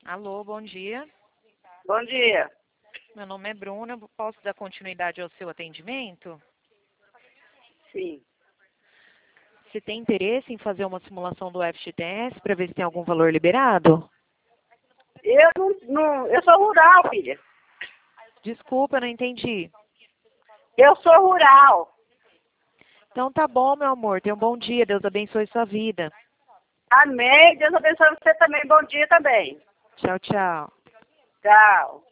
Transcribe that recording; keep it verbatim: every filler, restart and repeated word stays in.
Alô, bom dia. Bom dia. Meu nome é Bruna. Eu posso dar continuidade ao seu atendimento? Sim. Você tem interesse em fazer uma simulação do F G T S para ver se tem algum valor liberado? Eu não, não, eu sou rural, filha. Desculpa, eu não entendi. Eu sou rural. Então tá bom, meu amor. Tenha um bom dia. Deus abençoe sua vida. Amém. Deus abençoe você também. Bom dia também. Tchau, tchau. Tchau.